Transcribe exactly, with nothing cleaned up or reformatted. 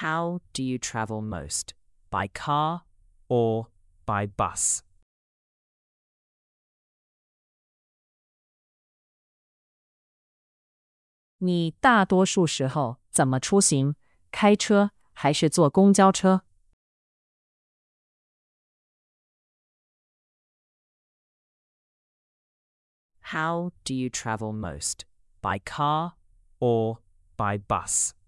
How do you travel most? By car or by bus? 你大多数时候怎么出行？开车还是坐公交车？ How do you travel most? By car or by bus?